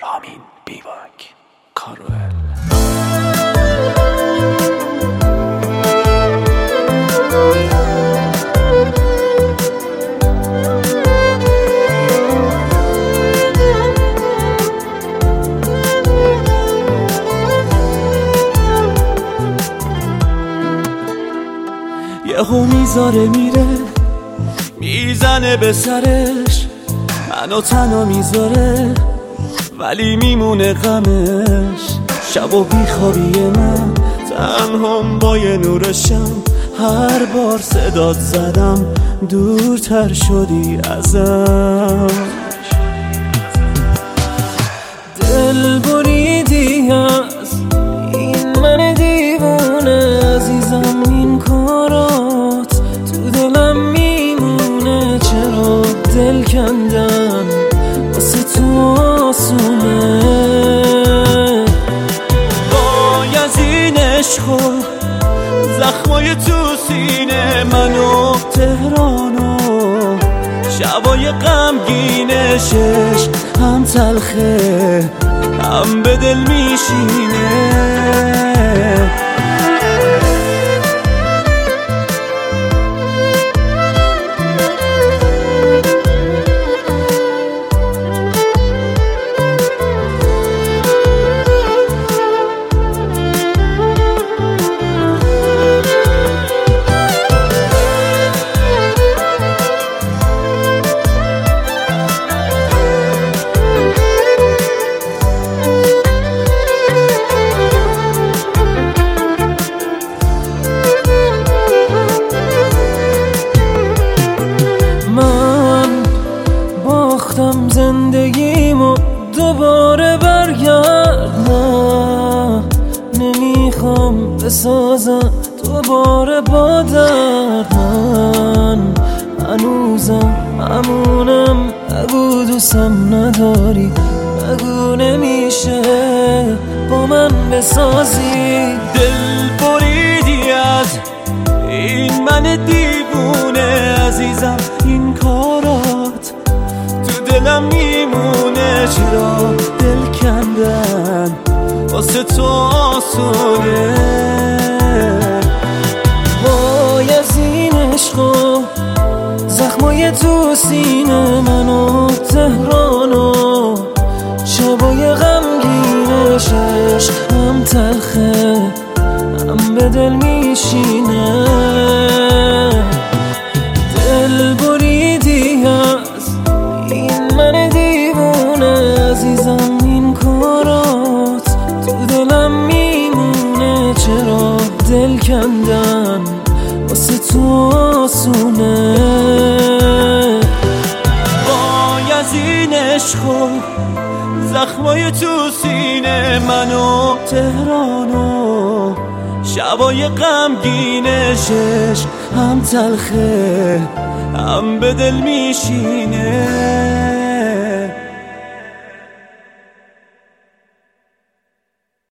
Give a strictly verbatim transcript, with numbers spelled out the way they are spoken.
رامین بیواک کاروئل. یهو میذاره میره میزنه به سرش، منو تنها میذاره ولی میمونه غمش. شب و بیخوابی من تنهام با یه نور شم، هر بار صدات زدم دورتر شدی ازم. دل بریدی از این من دیوونه عزیزم، این کارات تو دلم میمونه. چرا دل کندن واسه تو آسونه؟ وای از این عشق و زخمای تو سینه من و تهرانو، شبای غمگینشش هم تلخه هم به دل میشینه. زندگیمو دوباره برگرد، نه نمیخوام بسازم دوباره با درد. من هنوزم همونم، بگو دوستم نداری، بگو نمیشه با من بسازی. دل بریدی از این من دیوونه عزیزم، این کارات دلم میمونه. چرا دل کندن واسه تو آسونه؟ وای از این عشق و زخمای تو سینه من و تهرانو، شبای غمگینشش هم تلخه هم به دل میشینه. دل بریدی از این من دیوونه عزیزم، این کارات تو دلم میمونه. چرا دل کندن واسه تو آسونه؟ وای از این عشق و زخمای تو سینه من و تهرانو، شبای غمگینشش هم تلخه هم به دل میشینه.